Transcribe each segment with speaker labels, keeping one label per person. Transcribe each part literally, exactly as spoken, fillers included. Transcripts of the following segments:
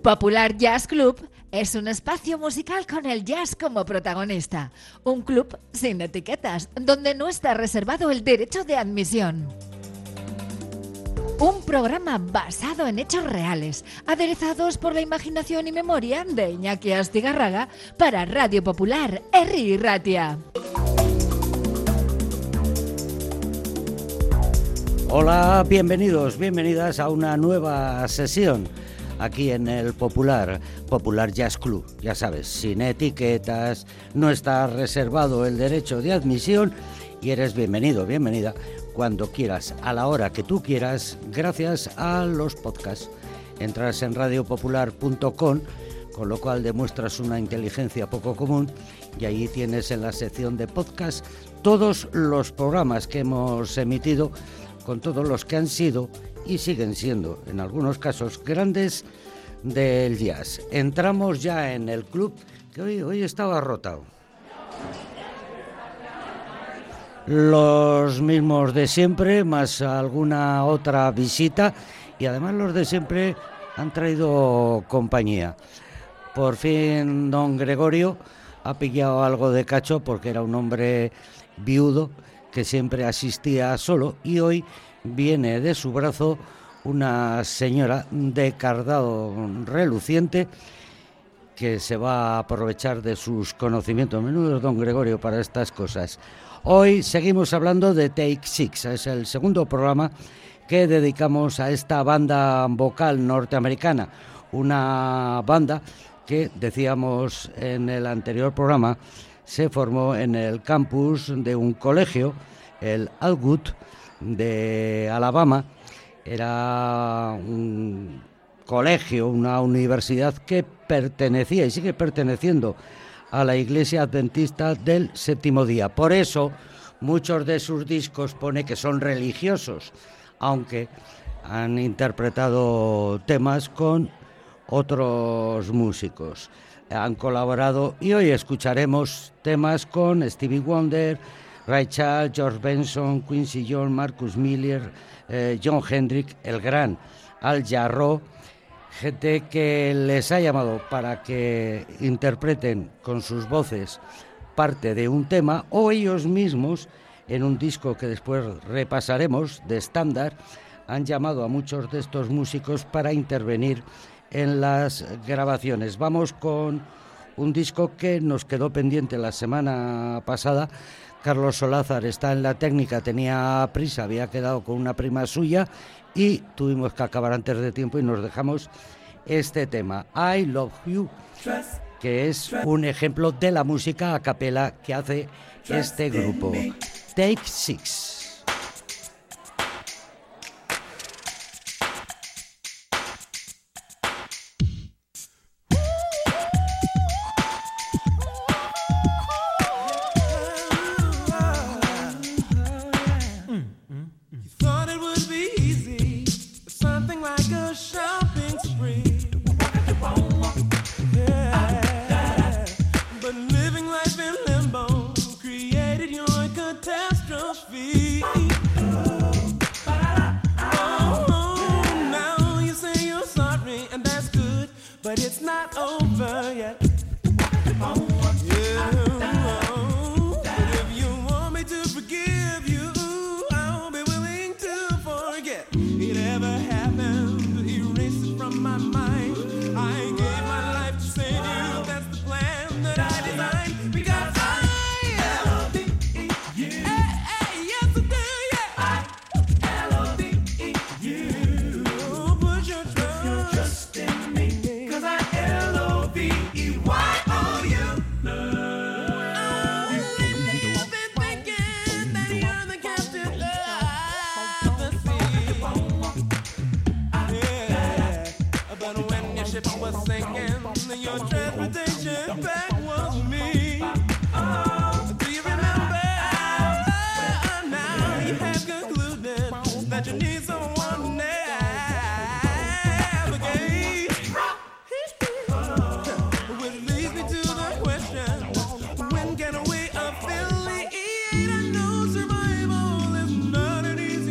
Speaker 1: Popular Jazz Club es un espacio musical con el jazz como protagonista. Un club sin etiquetas, donde no está reservado el derecho de admisión. Un programa basado en hechos reales, aderezados por la imaginación y memoria de Iñaki Astigarraga para Radio Popular, Herri Ratia.
Speaker 2: Hola, bienvenidos, bienvenidas a una nueva sesión aquí en el Popular, Popular Jazz Club. Ya sabes, sin etiquetas, no está reservado el derecho de admisión y eres bienvenido, bienvenida cuando quieras, a la hora que tú quieras, gracias a los podcasts. Entras en radio popular punto com, con lo cual demuestras una inteligencia poco común, y allí tienes en la sección de podcast todos los programas que hemos emitido, con todos los que han sido y siguen siendo, en algunos casos, grandes del jazz. Entramos ya en el club, que hoy, hoy estaba rotado. Los mismos de siempre, más alguna otra visita, y además los de siempre han traído compañía. Por fin don Gregorio ha pillado algo de cacho, porque era un hombre viudo que siempre asistía solo, y hoy viene de su brazo una señora de cardado reluciente que se va a aprovechar de sus conocimientos. Menudo don Gregorio para estas cosas. Hoy seguimos hablando de Take Six, es el segundo programa que dedicamos a esta banda vocal norteamericana, una banda que, decíamos en el anterior programa, se formó en el campus de un colegio, el Allwood de Alabama. Era un colegio, una universidad que pertenecía y sigue perteneciendo a la Iglesia Adventista del Séptimo Día. Por eso muchos de sus discos pone que son religiosos, aunque han interpretado temas con otros músicos. Han colaborado y hoy escucharemos temas con Stevie Wonder, Ray Charles, George Benson, Quincy Jones, Marcus Miller, eh, John Hendricks, el gran Al Jarreau, gente que les ha llamado para que interpreten con sus voces parte de un tema, o ellos mismos, en un disco que después repasaremos, de estándar, han llamado a muchos de estos músicos para intervenir en las grabaciones. Vamos con un disco que nos quedó pendiente la semana pasada. Carlos Solázar está en la técnica, tenía prisa, había quedado con una prima suya y tuvimos que acabar antes de tiempo y nos dejamos este tema, I Love You, que es un ejemplo de la música a capela que hace este grupo, Take Six.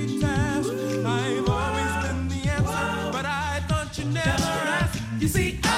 Speaker 3: You see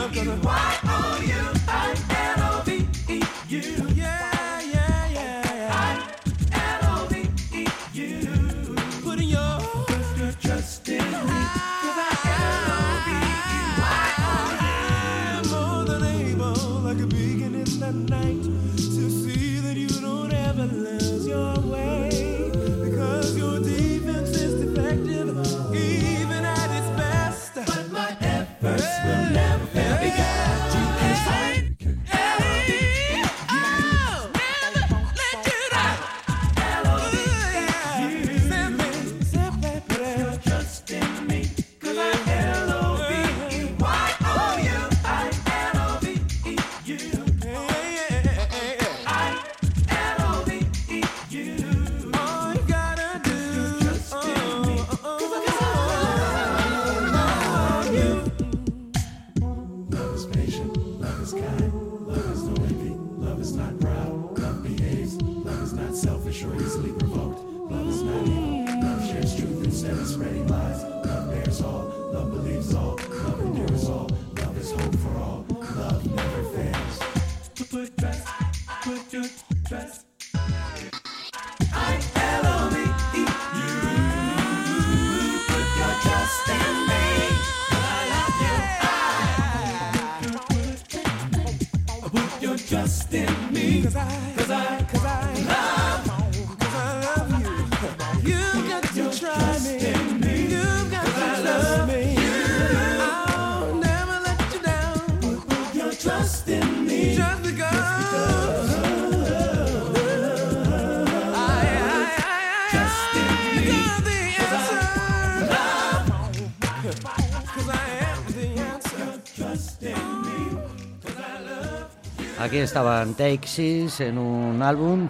Speaker 2: Aquí estaban Take Six en un álbum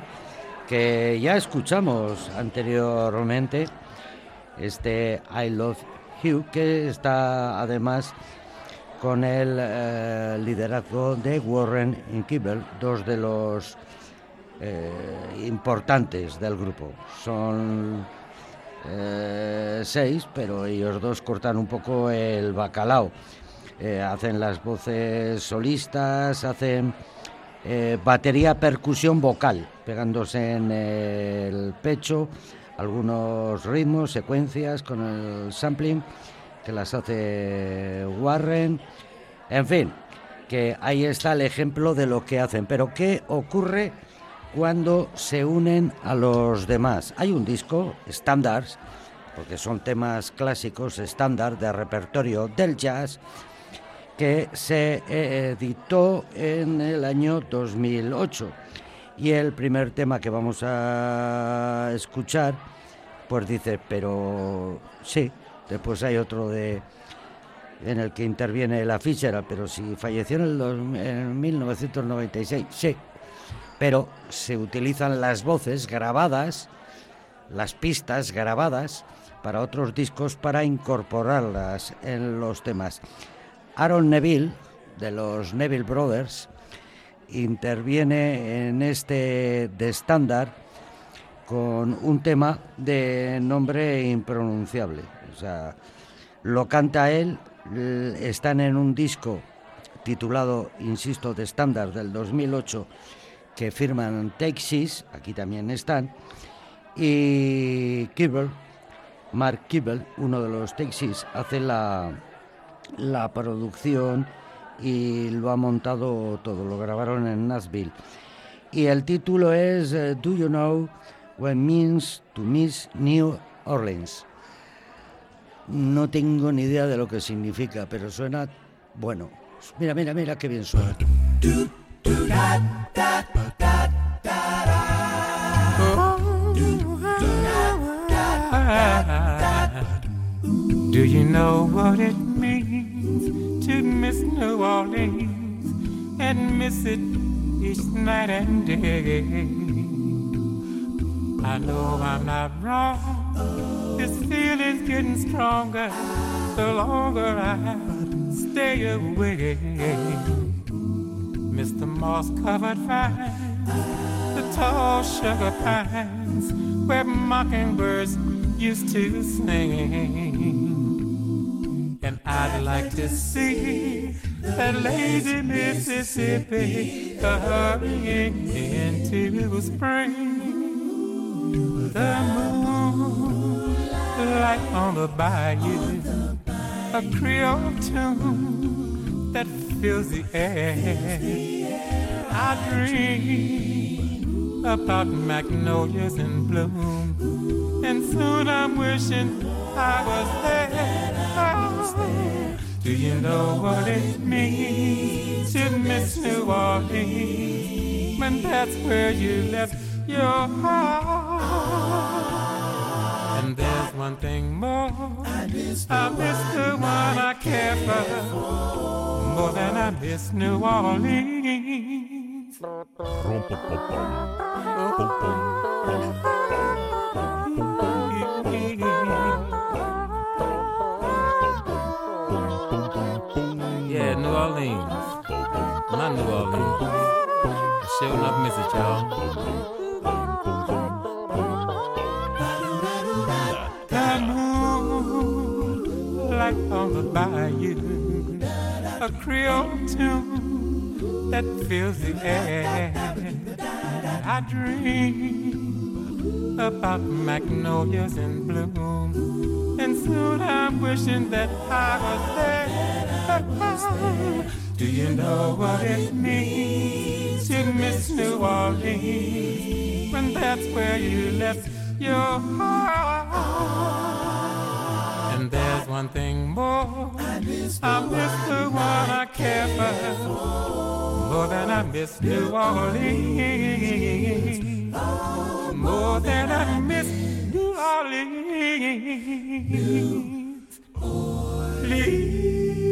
Speaker 2: que ya escuchamos anteriormente, este I Love You, que está además con el eh, liderazgo de Warren y Kibble, dos de los eh, importantes del grupo. Son eh, seis, pero ellos dos cortan un poco el bacalao. Eh, hacen las voces solistas, hacen eh, batería, percusión vocal, pegándose en el pecho, algunos ritmos, secuencias con el sampling que las hace Warren. En fin, que ahí está el ejemplo de lo que hacen. Pero ¿qué ocurre cuando se unen a los demás? Hay un disco, Standards, porque son temas clásicos, estándar de repertorio del jazz, que se editó en el año dos mil ocho. Y el primer tema que vamos a escuchar, pues dice, pero sí, después hay otro de en el que interviene la Fitzgerald, pero si falleció en, el, en mil novecientos noventa y seis, sí, pero se utilizan las voces grabadas, las pistas grabadas para otros discos para incorporarlas en los temas. Aaron Neville, de los Neville Brothers, interviene en este de estándar con un tema de nombre impronunciable. O sea, lo canta él, están en un disco titulado, insisto, de estándar del dos mil ocho, que firman Take Six, aquí también están, y Kibble, Mark Kibble, uno de los Take Six, hace la... la producción y lo ha montado todo, lo grabaron en Nashville. Y el título es uh, Do You Know What It Means to Miss New Orleans? No tengo ni idea de lo que significa, pero suena bueno. Mira, mira, mira qué bien suena.
Speaker 3: Do you know what it means to miss New Orleans and miss it each night and day? I know I'm not wrong, this feeling's getting stronger the longer I stay away. Miss the moss-covered vines, the tall sugar pines, where mockingbirds used to sing. And I'd like to see that lazy Mississippi hurrying into spring. The moon light on the bayou, a Creole tune that fills the air. I dream about magnolias in bloom, and soon I'm wishing I was there. Do you know what it means to miss New Orleans when that's where you left your heart? And there's one thing more, I miss the, I miss the one I care for more than I miss New Orleans. Yeah, New Orleans, my New Orleans. I sure enough miss it, y'all. The moon light on the bayou, a Creole tune that fills the air. I dream about magnolias in bloom, and soon I'm wishing that I was there. Do you know what it means to miss New Orleans when that's where you left your heart? And there's one thing more, I miss the, I miss the one I care for more than I miss New Orleans, more than I miss New Orleans. Orleans.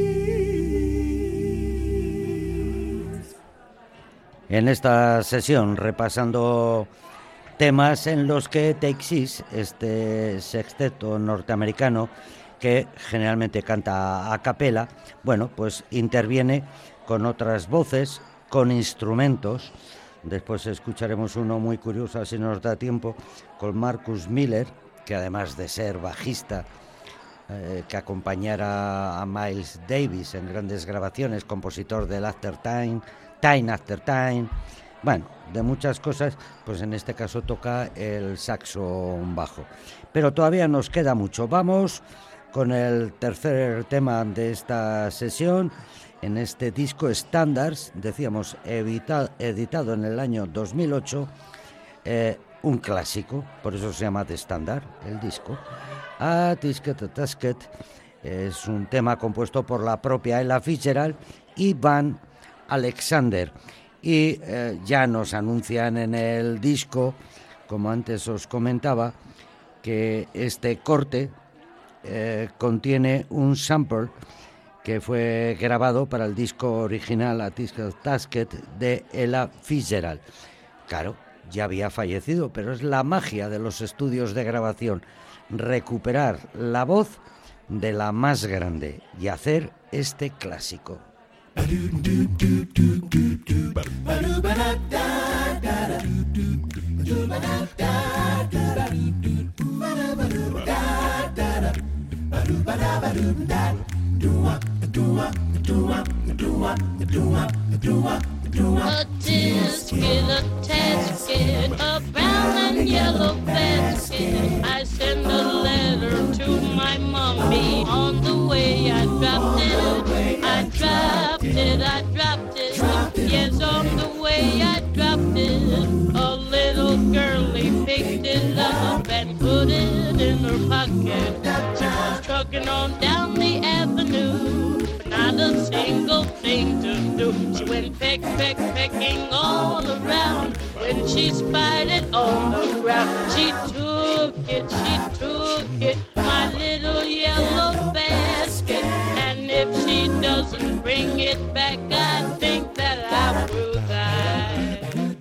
Speaker 2: En esta sesión, repasando temas en los que Texas, este sexteto norteamericano que generalmente canta a capela, bueno, pues interviene con otras voces, con instrumentos. Después escucharemos uno muy curioso, si nos da tiempo, con Marcus Miller, que además de ser bajista, eh, que acompañara a Miles Davis en grandes grabaciones, compositor del After Time, Time After Time, bueno, de muchas cosas, pues en este caso toca el saxo bajo. Pero todavía nos queda mucho. Vamos con el tercer tema de esta sesión, en este disco Standards, decíamos, editado, editado en el año dos mil ocho, eh, un clásico, por eso se llama The Standard, el disco. A Tisket a Tasket es un tema compuesto por la propia Ella Fitzgerald y Van Alexander, y eh, ya nos anuncian en el disco, como antes os comentaba, que este corte eh, contiene un sample que fue grabado para el disco original A Tisket Tasket de Ella Fitzgerald. Claro, ya había fallecido, pero es la magia de los estudios de grabación, recuperar la voz de la más grande y hacer este clásico.
Speaker 4: A tisket, a tasket, a brown and yellow basket. I send a letter to my mommy. On the way I dropped it, I dropped it, I dropped it. Yes, on the way I dropped it. A little girlie picked it up and put it in her pocket. She was trucking on down the avenue, not a single thing to do. She went peck, peck, pecking all around. When she spied it on the ground, she took it, she took it, my little yellow basket. And if she doesn't bring it back, I think that I will die.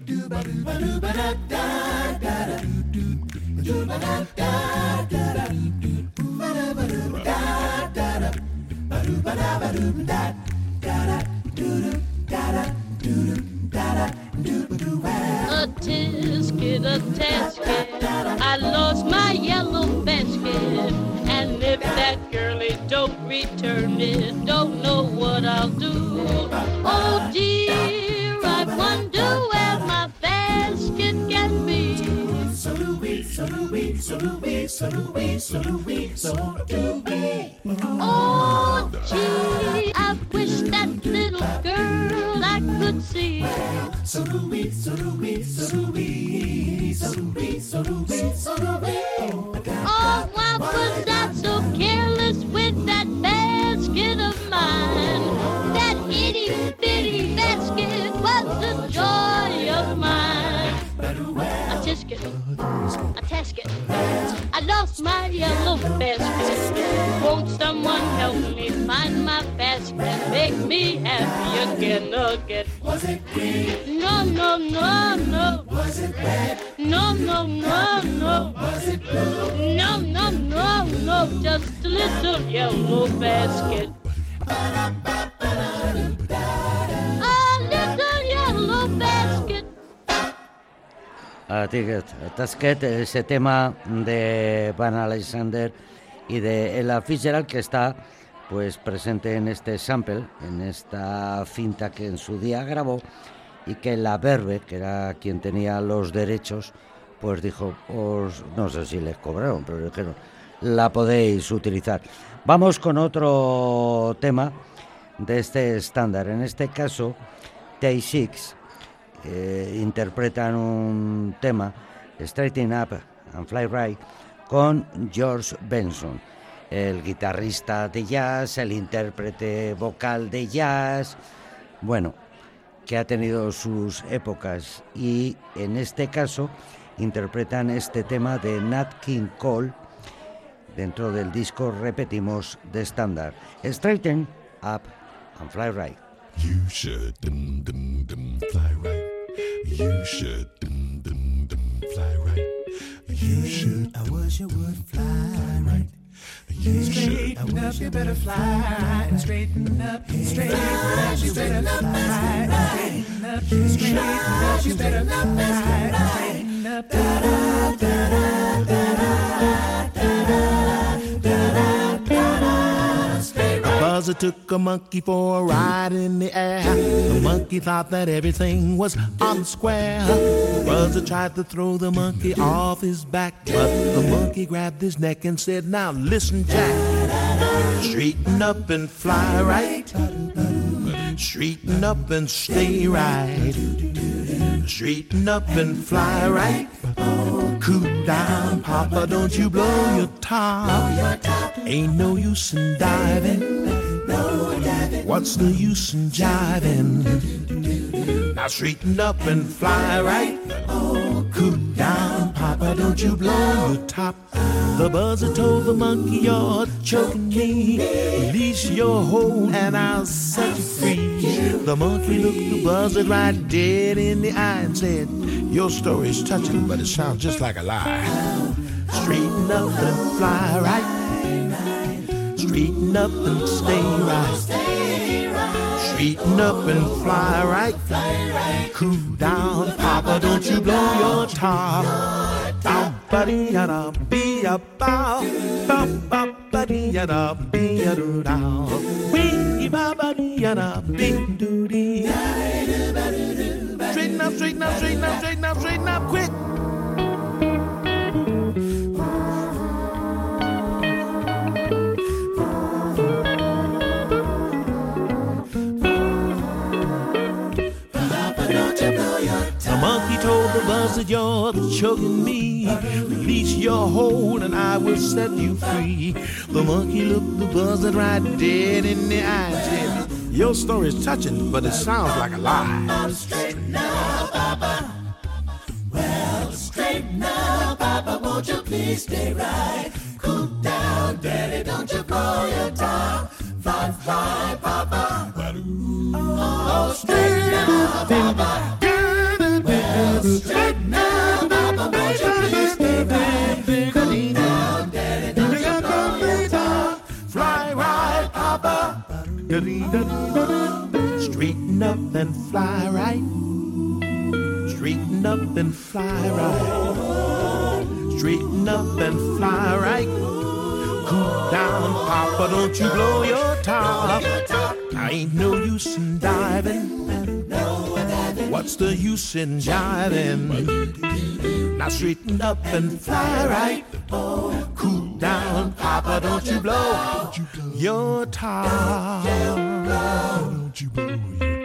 Speaker 4: A tisket, a tasket, I lost my yellow basket. And if that girlie don't return it, I'll do. Oh dear, I wonder where my basket can be. So do we, so do we, so do we, so do we, so do we, so do we. Oh gee, I wish that little girl I could see. So do we, so do we, so do we, so do we, so do we, so do we. Oh, why was I so careless with that basket of mine? That itty bitty basket was the joy of mine. A tisket, a tasket, I lost my yellow basket. Won't someone help me find my basket? Make me happy again, again. Was it green? No, no, no, no. Was it red? No, no, no, no. Was it blue? No, no, no, no. Just a little yellow basket. A little yellow basket.
Speaker 2: A Ticket, Tasket, ese tema de Van Alexander y de Ella Fitzgerald, que está pues presente en este sample, en esta cinta que en su día grabó, y que la Verve, que era quien tenía los derechos, pues dijo, os, no sé si les cobraron, pero dijeron, la podéis utilizar. Vamos con otro tema de este estándar, en este caso Tay Six eh, interpretan un tema, Straighten Up and Fly Right, con George Benson, el guitarrista de jazz, el intérprete vocal de jazz, bueno, que ha tenido sus épocas, y en este caso interpretan este tema de Nat King Cole dentro del disco, repetimos, de estándar, Straighten Up and Fly Right.
Speaker 5: You should dum, dum, dum, fly right. You should dum, dum, dum, fly right. You should. I wish you would fly right. You straighten up, you better fly. Straighten up, straighten up, you better fly. Straighten up, straighten up, you better fly. Straighten up, da da da da da da da da da da. Buzzer took a monkey for a ride in the air. The monkey thought that everything was on the square. Buzzer tried to throw the monkey off his back, but the monkey grabbed his neck and said, now listen, Jack, straighten up and fly right. Straighten up and stay right. Straighten up and fly right. Cool down, Papa, don't you blow your top. Ain't no use in diving. What's the use in jiving? Now straighten up and fly right. Cool down, Papa, don't you blow your top. The buzzer told the monkey, you're choking me. Release your hold and I'll set you free. The monkey looked the buzzer right dead in the eye and said, your story's touching, but it sounds just like a lie. Straighten up and fly right. Straighten up and stay right. Straighten up and fly right. Cool down, Papa, don't you blow your top. Down, buddy, yada, be a bow. Bum, bum, buddy, yada, be a do down. Wee, ba, buddy, yada, be do dee. Straighten up, straighten up, straighten up, straighten up, straighten up, quick. The monkey told the buzzer, you're choking me. Release your hold and I will set you free. The monkey looked the buzzer right dead in the eye and said, your story's touching, but it sounds like a lie. Straighten up, Papa. Well, straighten up, Papa. Won't you please stay right? Cool down, Daddy. Don't you blow your top. Fly, fly, Papa. Oh, straighten up, Papa. Well, straighten up, Papa. Won't you please stay right? Cool down, Daddy. Don't you blow your top. Fly right, Papa. Straighten up and fly right. Straighten up and fly right. Straighten up and fly right. Cool down, Papa, don't you blow your top. ain't no use in diving. What's the use in jiving? Now straighten up and fly right. Cool down, Papa, don't you blow your top. Don't you blow your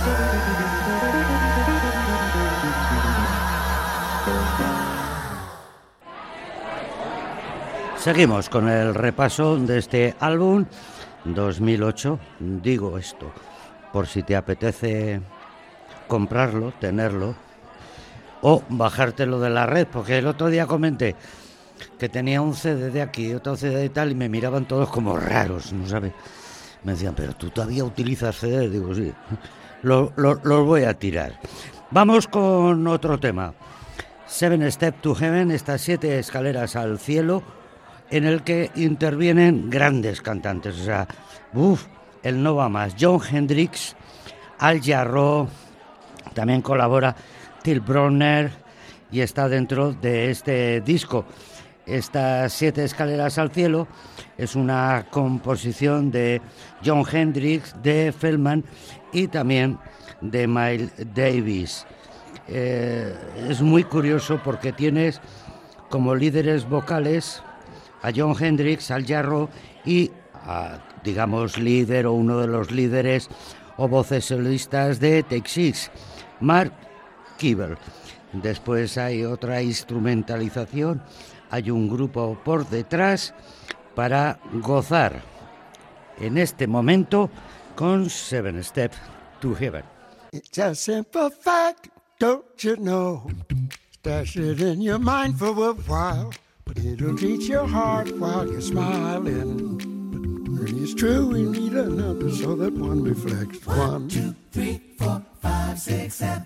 Speaker 2: Seguimos con el repaso de este álbum dos mil ocho. Digo esto por si te apetece comprarlo, tenerlo o bajártelo de la red, porque el otro día comenté que tenía un C D de aquí, otro C D y tal, y me miraban todos como raros, ¿no sabes? Me decían, pero tú todavía utilizas C D. Digo, sí, los lo, lo voy a tirar. Vamos con otro tema. Seven Steps to Heaven, estas siete escaleras al cielo, en el que intervienen grandes cantantes. O sea, uff, el no va más. Jon Hendricks, Al Jarreau, también colabora Till Brunner y está dentro de este disco. Estas siete escaleras al cielo es una composición de Jon Hendricks, de Feldman y también de Miles Davis. Eh, es muy curioso porque tienes como líderes vocales a Jon Hendricks, Al Jarreau y a, digamos, líder o uno de los líderes o voces solistas de Take Six, Mark Knopfler. Después hay otra instrumentalización, hay un grupo por detrás para gozar en este momento con Seven Steps to Heaven.
Speaker 6: It's a simple fact, don't you know? Stash it in your mind for a while. It'll teach your heart while you're smiling. And it's true, we need another so that one reflects one. One, two, three, four, five, six, seven.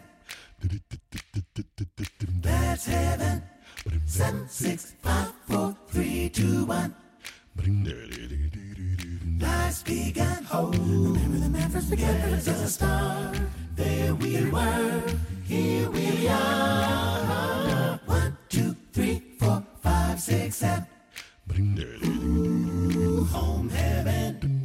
Speaker 6: That's heaven. Seven, six, five, four, three, two, one. Life's begun. Oh, remember the man first began as a star. There we were, here we are. One, two, three, four, five, six, seven. Ooh, home heaven.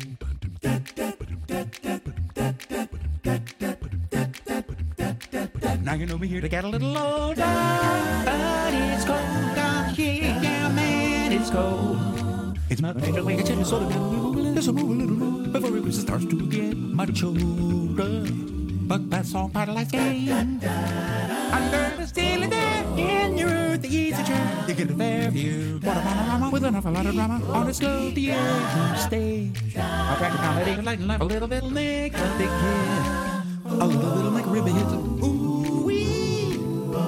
Speaker 7: Now you know we're here to get a little older, but it's cold down here, yeah man, it's cold. It's my favorite way to tell you so to move a little, so move a little more before it starts to get much older. But that song part of life's game. Under the steely Dan in your earth, the easy chair. You get a fair view. What a panorama with enough a lot of drama on a slow the air stage. I practice comedy, light and laugh a little bit, make a big hit. A little bit like a ribbon hit. Ooh wee,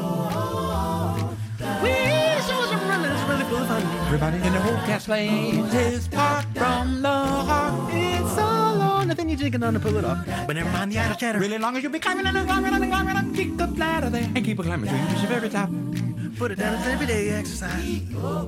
Speaker 7: wee, so it's really, it's really full of fun. Everybody in the whole cast plays his part from the heart. It's so long, nothing you just get on to pull it off. But never mind the idle chatter. Really long as you'll be climbing and climbing and climbing and kick the ladder there and keep a climbing till you reach the very top. Put it down as everyday exercise.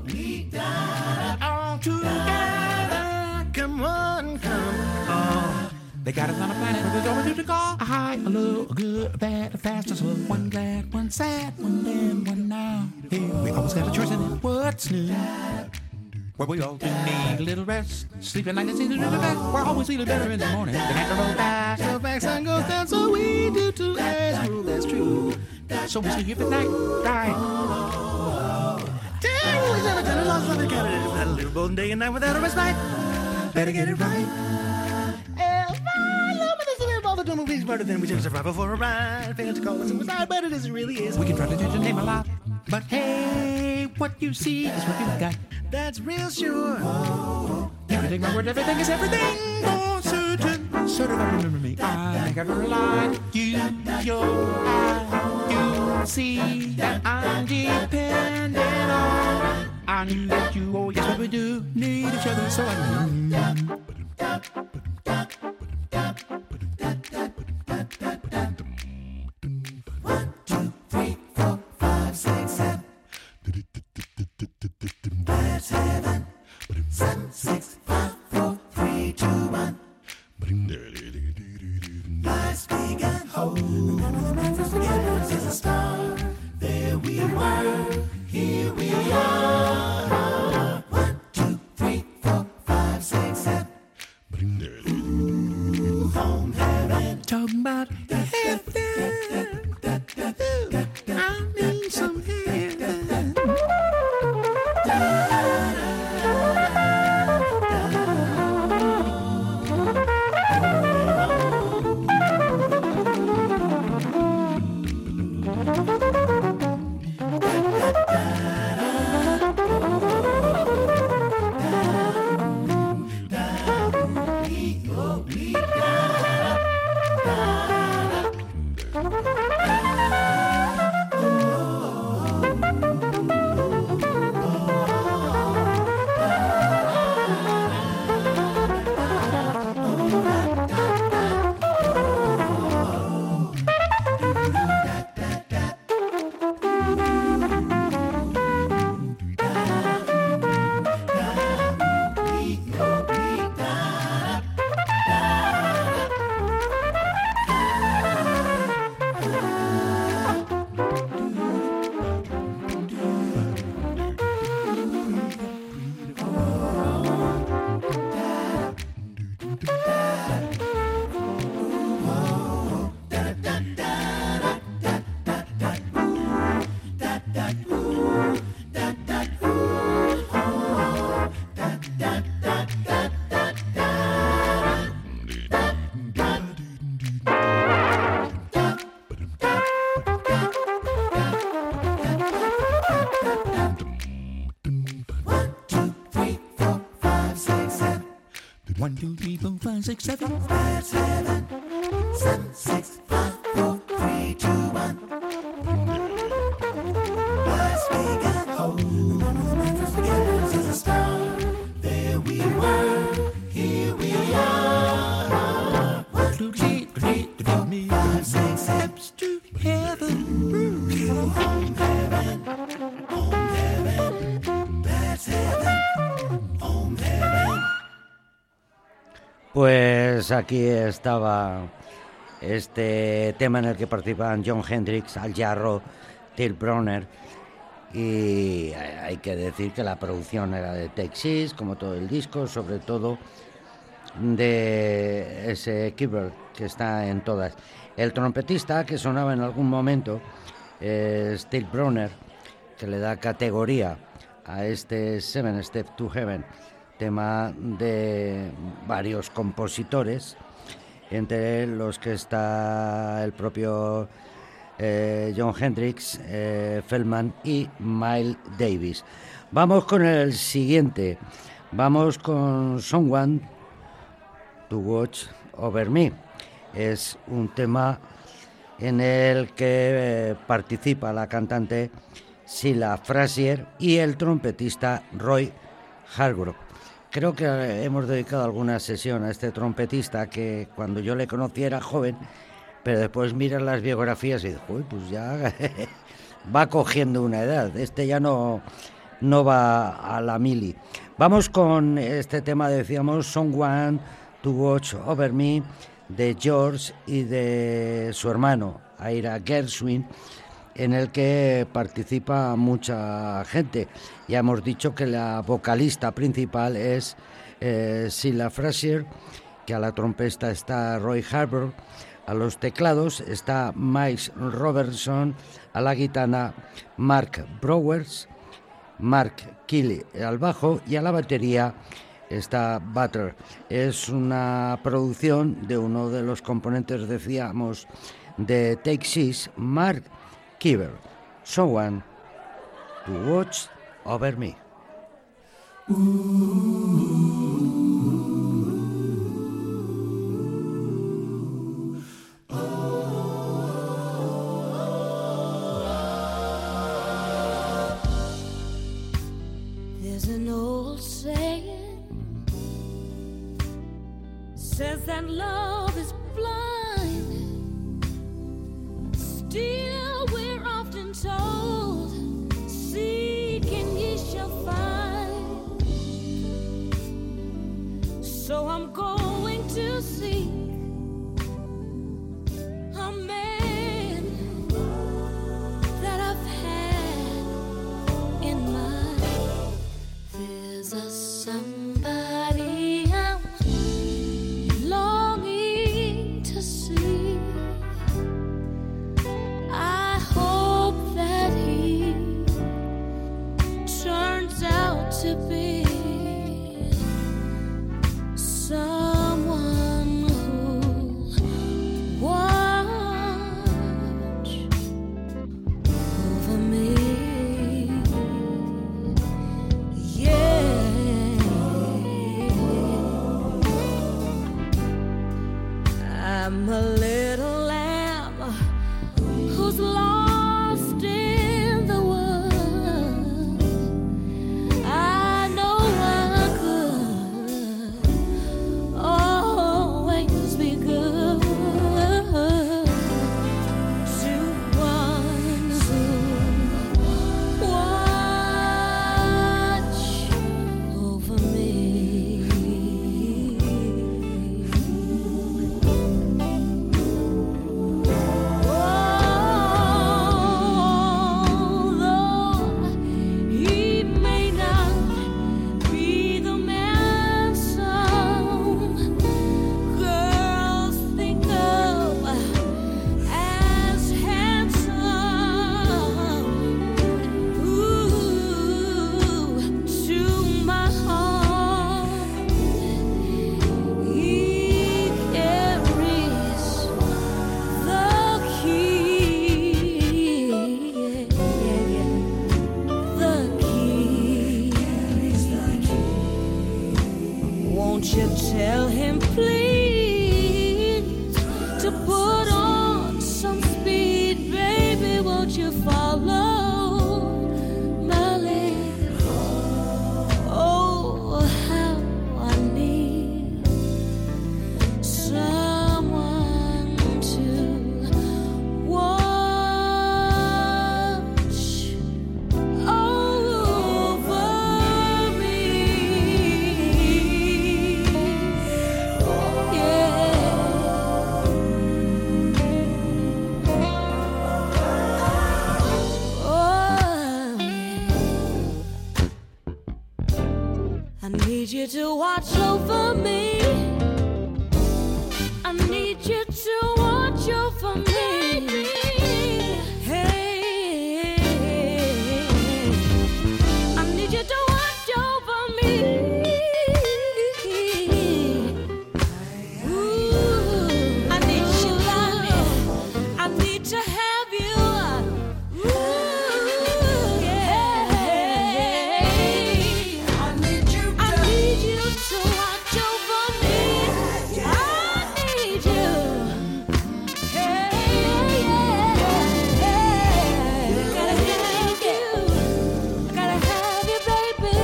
Speaker 7: All together, come on, come on. They got us on a planet where we're going to call a high, a low, a good, a bad, a fast, a slow, one glad, one sad, one then, one now. Here we always got a choice in it. What's new? Where we all do need a little rest. Sleep at night and see the river back. We're always feeling better in the morning. The night roll back, the back sun goes down, so we do too. As rule, that's true. So we sleep at night, right? Damn, we never done a lot of other candidates. Had a little golden day and night without a respite. Better get it right. The movie's better than we take survival for a ride. Fail to call it suicide, but it isn't really is. We can try to change the name a lot, but hey, what you see is what you got. That's real sure. You can take my word, everything is everything. For certain, so do I remember me. I think I've relied you, your eye. You see that I'm dependent on. I knew that you, oh yes, we do need each other, so I knew. One, two, three, four, five, six, seven. That's heaven. Seven, six, five, four, three, two, one. Life's begun. Oh, remember the man first began as a star. There we were, here we are. One, two, three, four, five, six, seven. Ooh, talking about heaven. I need some heaven. One, two, three, four, five, six, seven. Five, seven, seven, six, five, four, three, two, one. Las Vegas, oh, Memphis began as a star. There we were, here we are. One, two, three, three, four, five, six, steps to heaven. Home heaven, home heaven, that's heaven, home heaven.
Speaker 2: Pues aquí estaba este tema en el que participan Jon Hendricks, Al Jarreau, Till Brunner, y hay que decir que la producción era de Take Six, como todo el disco, sobre todo de ese keyboard que está en todas. El trompetista que sonaba en algún momento es Till Brunner, que le da categoría a este Seven Steps to Heaven, tema de varios compositores, entre los que está el propio eh, Jon Hendricks, eh, Feldman y Miles Davis. Vamos con el siguiente, vamos con Someone to Watch Over Me. Es un tema en el que eh, participa la cantante Cilla Frazier y el trompetista Roy Hargrove. Creo que hemos dedicado alguna sesión a este trompetista que cuando yo le conocí era joven, pero después miras las biografías y dices, uy, pues ya va cogiendo una edad. Este ya no, no va a la mili. Vamos con este tema, decíamos, Someone to Watch Over Me, de George y de su hermano, Ira Gershwin, en el que participa mucha gente. Ya hemos dicho que la vocalista principal es eh, Cilla Frazier, que a la trompeta está Roy Hargrove, a los teclados está Mike Robertson, a la guitarra Mark Browers, Mark Kelly al bajo y a la batería está Butter. Es una producción de uno de los componentes, decíamos, de Take Six, Mark Kiver. Someone to Watch Over Me.
Speaker 8: There's an old saying says that love is blind. Still we're often told, seek and ye shall find. So I'm going to seek a man that I've had in mind. There's a somebody I'm longing some speed, baby, won't you follow my lead? Oh, how I need someone to watch over me. I need you to watch over me. I need you to watch over me. Hey, I need you to watch over me. Ooh, I need you, love. I need to have you. Ooh, yeah. I need you to, I need you to watch over me. I need you. Hey, yeah, yeah. Gotta have you. Gotta have you, baby.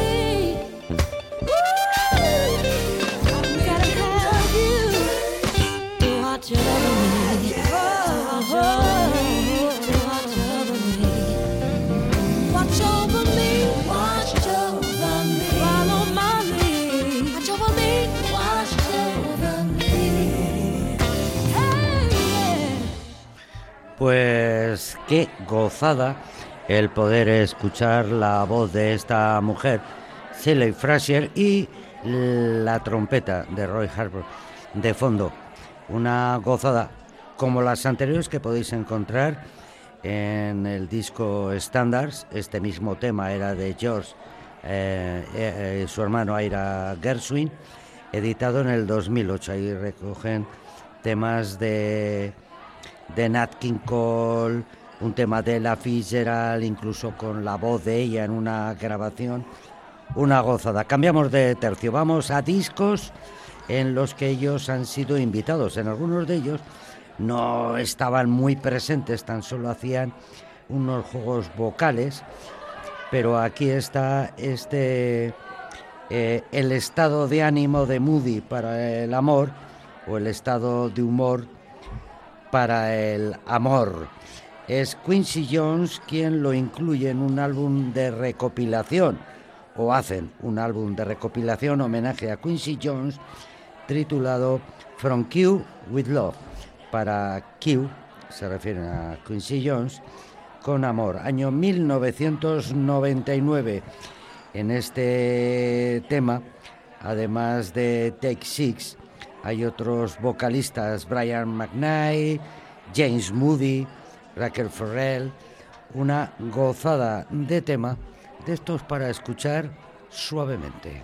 Speaker 8: Ooh, gotta have you to watch over me. Oh, oh, to watch over me. Watch over me. Watch over me. Follow my lead. Watch over me. Watch over me. Hey, yeah.
Speaker 2: Pues qué gozada el poder escuchar la voz de esta mujer, Shelley Frazier, y la trompeta de Roy Harper de fondo. Una gozada como las anteriores que podéis encontrar en el disco Standards. Este mismo tema era de George, eh, eh, eh, su hermano Ira Gershwin, editado en el dos mil ocho. Ahí recogen temas de, de Nat King Cole, un tema de Ella Fitzgerald, incluso con la voz de ella en una grabación. Una gozada. Cambiamos de tercio, vamos a discos en los que ellos han sido invitados. En algunos de ellos no estaban muy presentes, tan solo hacían unos juegos vocales, pero aquí está este eh, el estado de ánimo de Moody para el amor, o el estado de humor para el amor. Es Quincy Jones quien lo incluye en un álbum de recopilación, o hacen un álbum de recopilación homenaje a Quincy Jones titulado From Q with Love. Para Q se refieren a Quincy Jones con amor, año mil novecientos noventa y nueve. En este tema, además de Take Six, hay otros vocalistas: Brian McKnight, James Moody, Raquel Ferrell. Una gozada de tema, de estos para escuchar suavemente.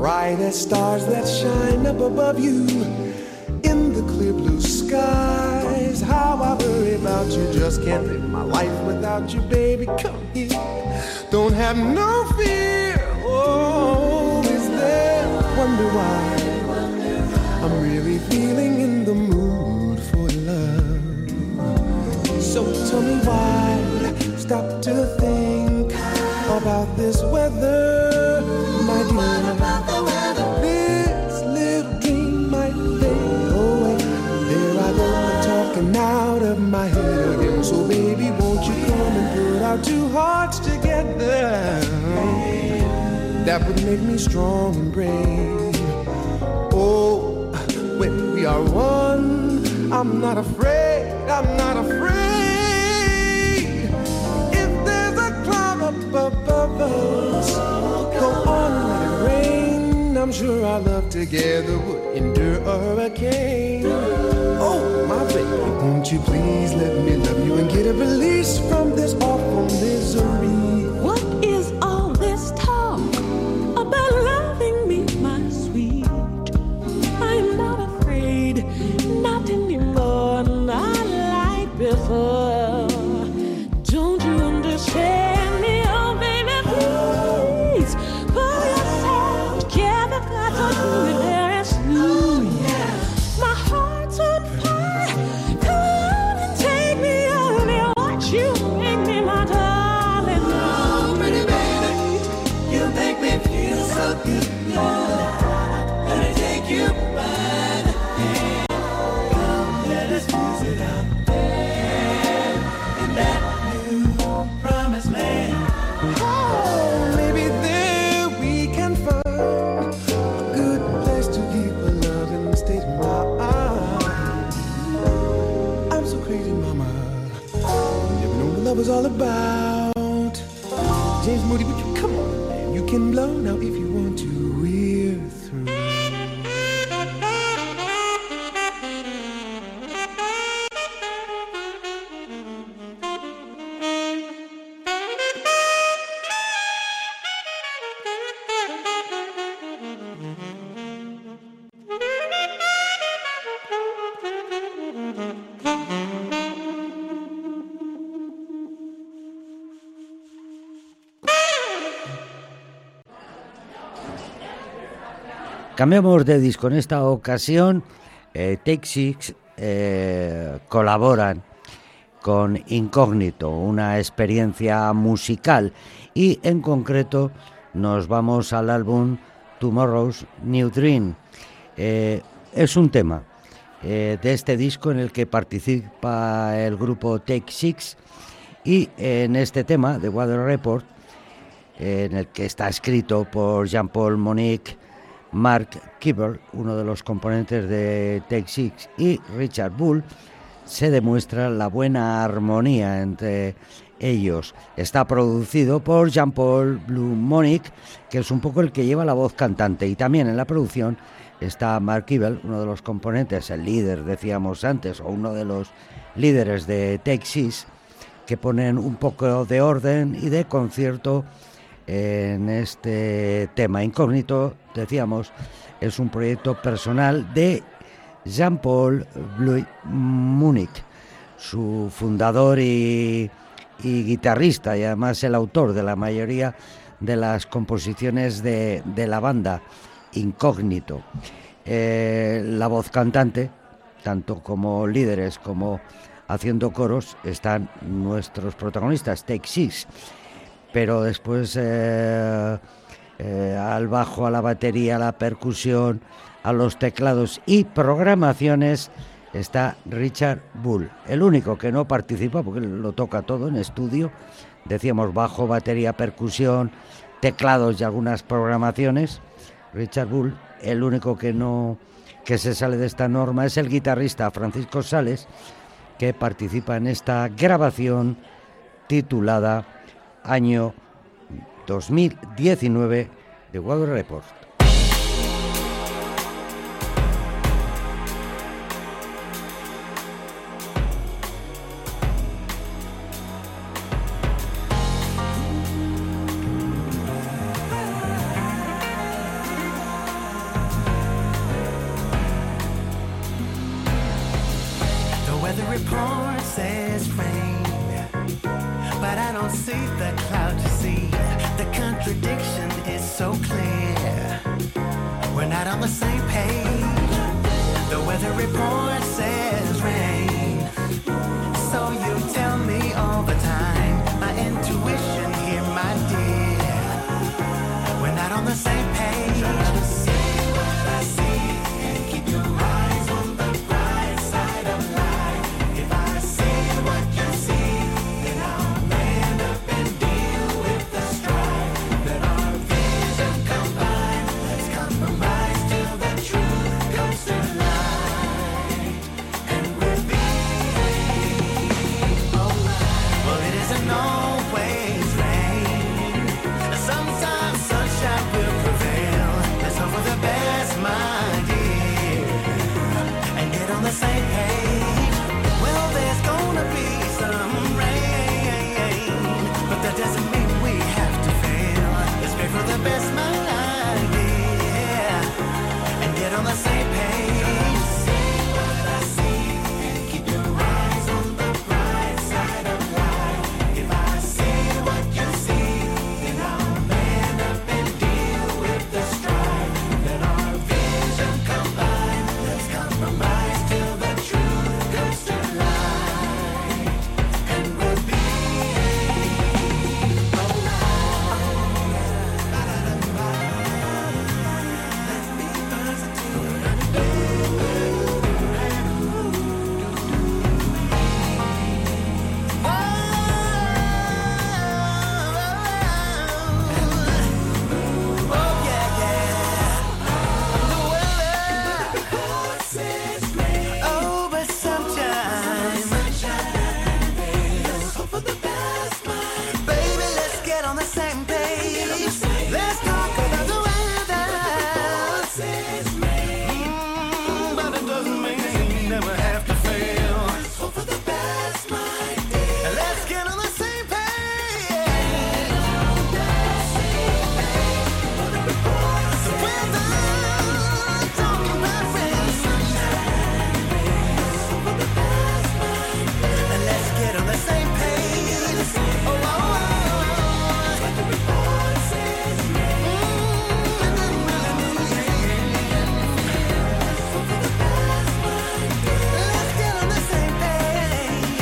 Speaker 9: bright as stars that shine up above you in the clear blue skies. How I worry about you, just can't live my life without you, baby. Come here, don't have no fear. Oh, is there? Wonder why I'm really feeling in the mood for love. So tell me why, stop to think about this weather, my dear. What about the weather? This little dream might fade away. There I go, talking out of my head again. So baby, won't you come and put our two hearts together? That would make me strong and brave. Oh, when we are one, I'm not afraid, I'm not afraid. If there's a cloud up above us, go on and let it rain. I'm sure our love together would endure a hurricane. Oh, my baby, won't you please let me love you and get a release from this awful misery?
Speaker 8: What is all this talk about loving me, my sweet? I'm not afraid, not anymore, not like before. Don't you understand me? Oh, baby, please put yourself together, got to do it very smooth. My heart's on fire, come on and take me over. Watch you make me my darling.
Speaker 9: Oh, pretty baby, you make me feel so good. Let me take you by the hand. Come, let us visit out there in that new promised land. Oh, maybe there we can find a good place to keep a loving state of mind. I'm so crazy, mama. You never know what love is all about. James Moody, would you come on, man? You can blow now if you want to. We're through.
Speaker 2: Cambiamos de disco. En esta ocasión, eh, Take Six eh, colaboran con Incógnito, una experiencia musical, y en concreto nos vamos al álbum Tomorrow's New Dream. Eh, es un tema eh, de este disco en el que participa el grupo Take Six, y en este tema, The Weather Report, eh, en el que está escrito por Jean-Paul Monique, Mark Kibble, uno de los componentes de Take Six, y Richard Bull, se demuestra la buena armonía entre ellos. Está producido por Jean-Paul Blue Monique, que es un poco el que lleva la voz cantante, y también en la producción está Mark Kibble, uno de los componentes, el líder, decíamos antes, o uno de los líderes de Take Six, que ponen un poco de orden y de concierto en este tema. Incógnito, decíamos, es un proyecto personal de Jean-Paul Blue Monique, su fundador y, y guitarrista, y además el autor de la mayoría de las composiciones de, de la banda Incógnito. Eh, la voz cantante, tanto como líderes como haciendo coros, están nuestros protagonistas, Take Six. Pero después eh, eh, al bajo, a la batería, a la percusión, a los teclados y programaciones está Richard Bull, el único que no participa porque lo toca todo en estudio. Decíamos bajo, batería, percusión, teclados y algunas programaciones. Richard Bull, el único que no que se sale de esta norma, es el guitarrista Francisco Sales, que participa en esta grabación titulada año dos mil diecinueve de Weather Report.
Speaker 10: weather report says rain, but I don't see the cloud, you see. The contradiction is so clear. We're not on the same page. The weather report says rain, so you tell me all the time. My intuition here, my dear, we're not on the same page. Try to see what I see and keep your eyes on the bright side of life. If I see what you see, then I'll man up and deal with the strife. Let our vision combine. Let's compromise till the truth comes to light, and we'll be alright. Well, it isn't always rain. Sometimes sunshine will prevail. Let's hope for the best, my dear, and get on the same page. Well, there's gonna be some rain, but that doesn't mean we have to fail. Let's pray for the best, my dear, and get on the same page. See what I see and keep your eyes on the bright side of life. If I see what you see, then I'll man up and deal with the strife. Let our vision combine. Let's compromise till the truth comes to light, and we'll be oh, but sometimes, let's hope for the best, baby. Let's get on the same page. Let's talk about the weather. Mm, but it doesn't mean you never have to fail. Let's hope for the best, my dear. Let's get on the same page. The weather, talking about rain. And let's get on the same page. Oh, oh, oh. What the report says. Let's get on the same page.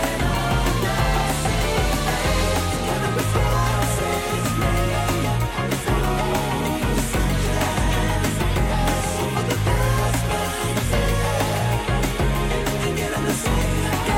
Speaker 10: What the report says. Get on the same.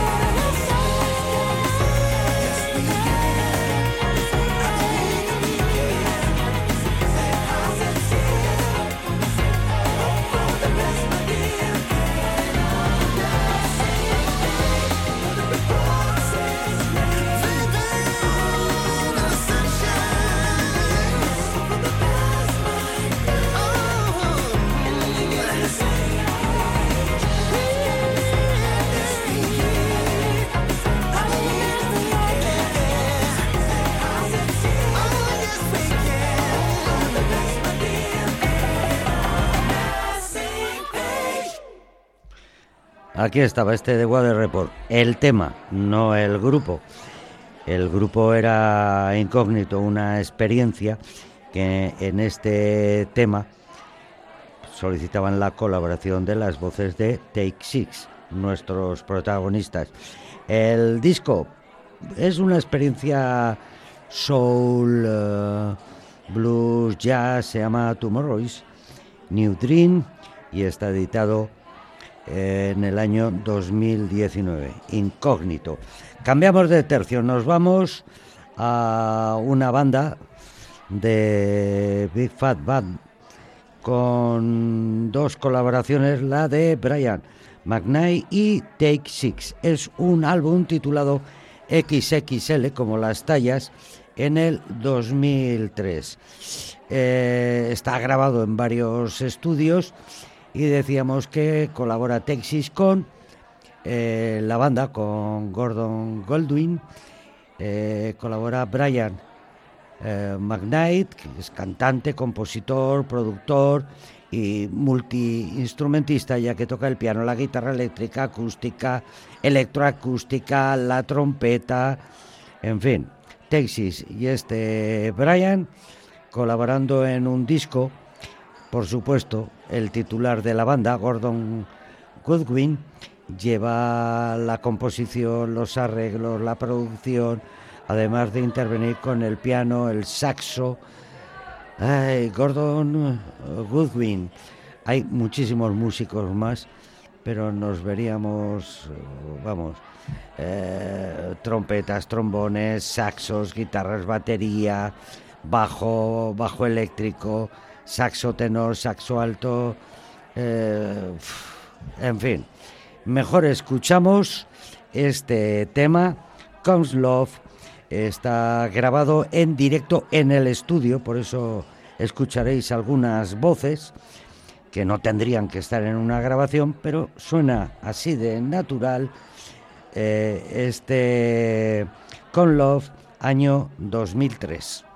Speaker 2: Aquí estaba este de Weather Report, el tema, no el grupo. El grupo era Incógnito, una experiencia que en este tema solicitaban la colaboración de las voces de Take Six, nuestros protagonistas. El disco es una experiencia soul, uh, blues, jazz, se llama Tomorrow's New Dream y está editado en el año dos mil diecinueve. Incógnito. Cambiamos de tercio, nos vamos a una banda de Big Fat Band con dos colaboraciones, la de Brian McKnight y Take Six. Es un álbum titulado equis equis ele, como las tallas, en el dos mil tres. Eh, está grabado en varios estudios y decíamos que colabora Take Six con eh, la banda, con Gordon Goldwyn, eh, colabora Brian eh, McKnight, que es cantante, compositor, productor y multiinstrumentista, ya que toca el piano, la guitarra eléctrica, acústica, electroacústica, la trompeta, en fin. Texas y este Brian colaborando en un disco, por supuesto, el titular de la banda, Gordon Goodwin, lleva la composición, los arreglos, la producción, además de intervenir con el piano, el saxo. Ay, Gordon Goodwin. Hay muchísimos músicos más, pero nos veríamos, vamos, eh, trompetas, trombones, saxos, guitarras, batería, bajo, bajo eléctrico, saxo tenor, saxo alto, eh, en fin. Mejor escuchamos este tema, Comes Love. Está grabado en directo en el estudio, por eso escucharéis algunas voces que no tendrían que estar en una grabación, pero suena así de natural. Eh, este Comes Love, año dos mil tres.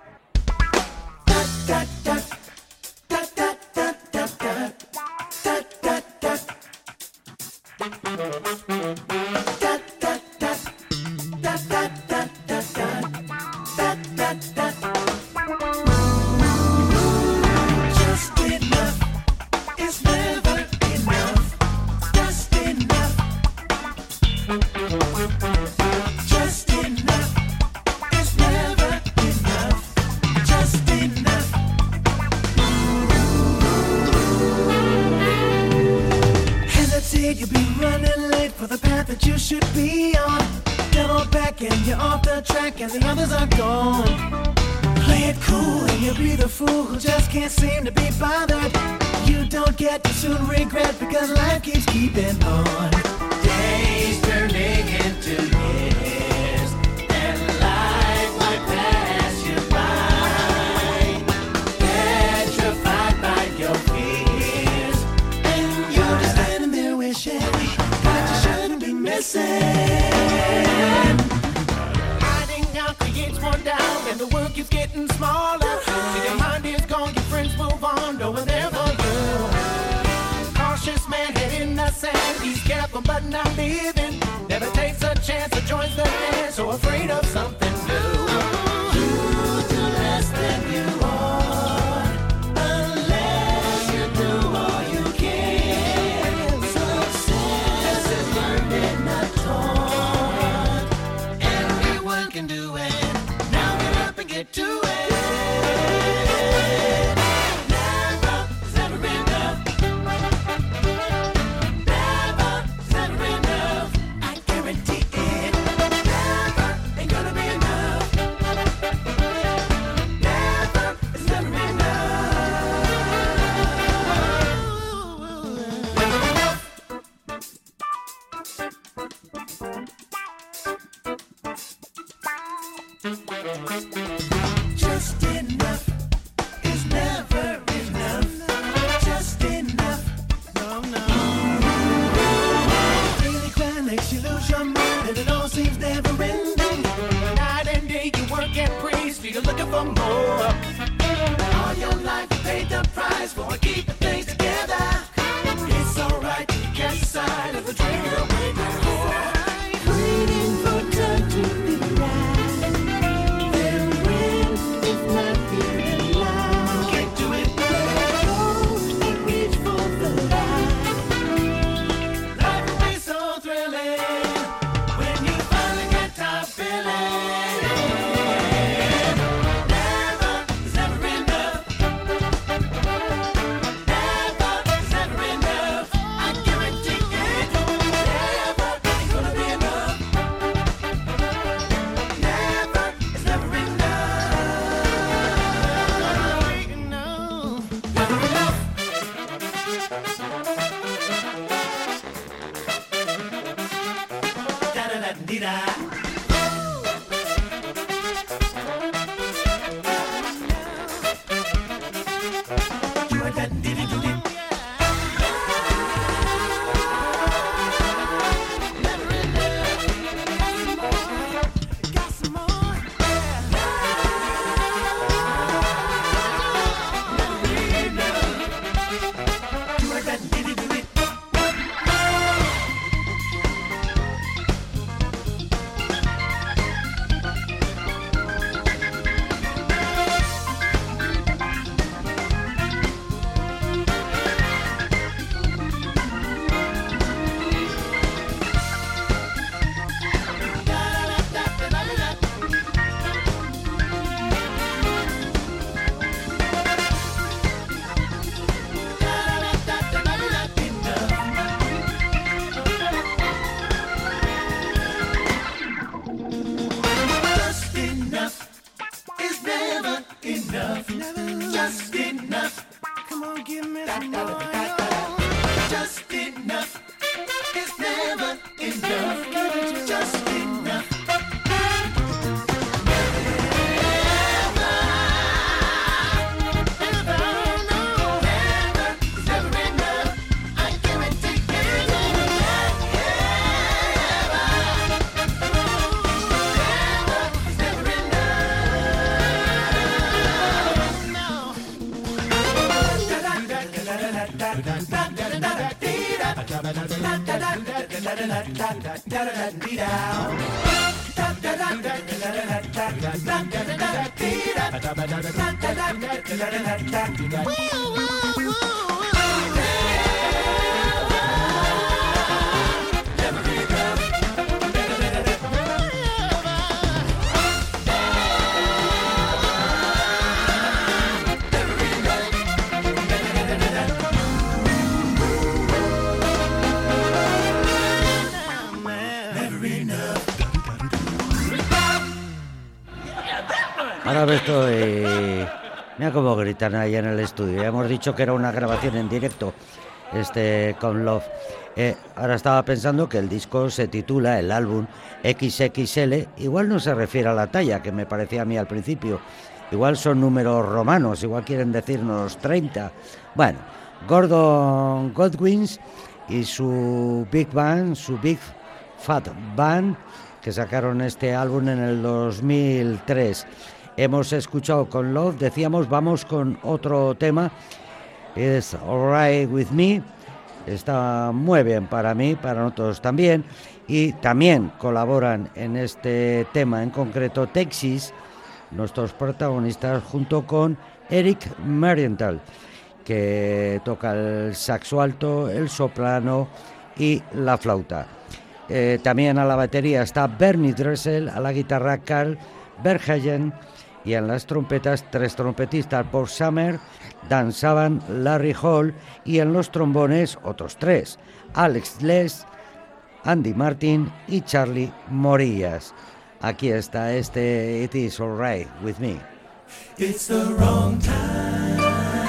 Speaker 2: Ahora me estoy... Mira cómo gritan ahí en el estudio. Ya hemos dicho que era una grabación en directo, este Con Love. Eh, ahora estaba pensando que el disco se titula, el álbum, equis equis ele. Igual no se refiere a la talla, que me parecía a mí al principio. Igual son números romanos, igual quieren decirnos treinta. Bueno, Gordon Godwins y su Big Band, su Big Fat Band, que sacaron este álbum en el dos mil tres. Hemos escuchado Con Love, decíamos, vamos con otro tema, es Alright With Me, está muy bien para mí, para nosotros también, y también colaboran en este tema en concreto Texas, nuestros protagonistas, junto con Eric Marienthal, que toca el saxo alto, el soprano y la flauta. Eh, también a la batería está Bernie Dressel, a la guitarra Carl Verheyen, y en las trompetas tres trompetistas, Bob Summer, Dan Saban, Larry Hall, y en los trombones otros tres, Alex Les, Andy Martin y Charlie Morillas. Aquí está este It Is Alright With Me.
Speaker 10: It's the wrong time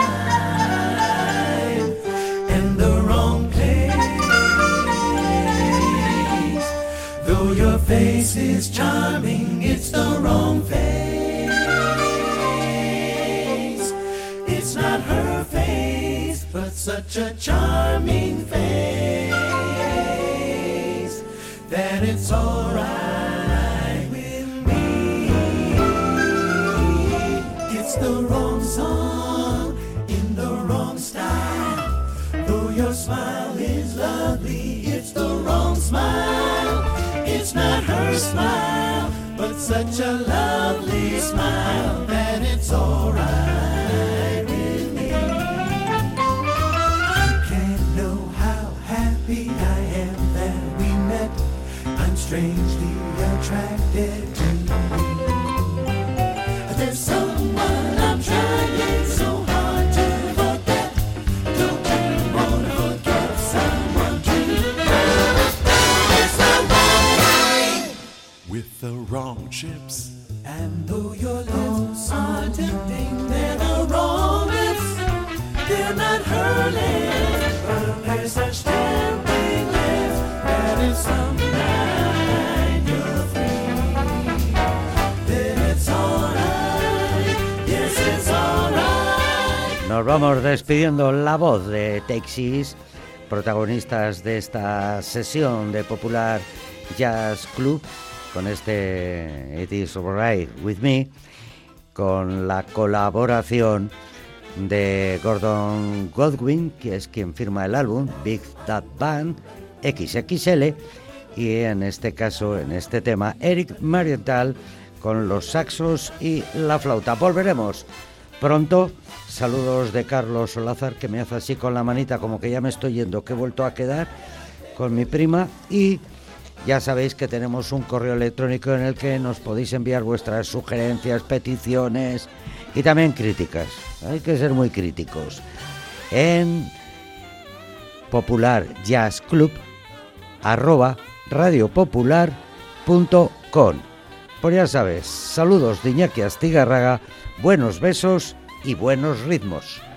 Speaker 10: and the wrong place. Though your face is charming, it's the wrong face. It's not her face, but such a charming face that it's alright with me. It's the wrong song in the wrong style. Though your smile is lovely, it's the wrong smile. It's not her smile, but such a lovely smile that it's alright with me. You can't know how happy I am that we met. I'm strangely attracted to you. There's someone I'm trying so hard to forget. Don't you wanna forget someone too? It's the wrong
Speaker 5: with the wrong chips.
Speaker 10: And though your lips are tempting, they're the wrong lips. They're not her lips, but they're such tempting lips that it's some night you're free. Then it's alright, yes it's alright.
Speaker 2: Nos vamos despidiendo. La voz de Texas, protagonistas de esta sesión de Popular Jazz Club, con este It Is Alright With Me, con la colaboración de Gordon Godwin, que es quien firma el álbum, Big Fat Band, equis equis ele, y en este caso, en este tema, Eric Marienthal con los saxos y la flauta. Volveremos pronto. Saludos de Carlos Solázar, que me hace así con la manita como que ya me estoy yendo, que he vuelto a quedar con mi prima, y ya sabéis que tenemos un correo electrónico en el que nos podéis enviar vuestras sugerencias, peticiones y también críticas. Hay que ser muy críticos. En Popular Jazz Club arroba radiopopular punto com. Pues ya sabes, saludos de Iñaki Astigarraga, buenos besos y buenos ritmos.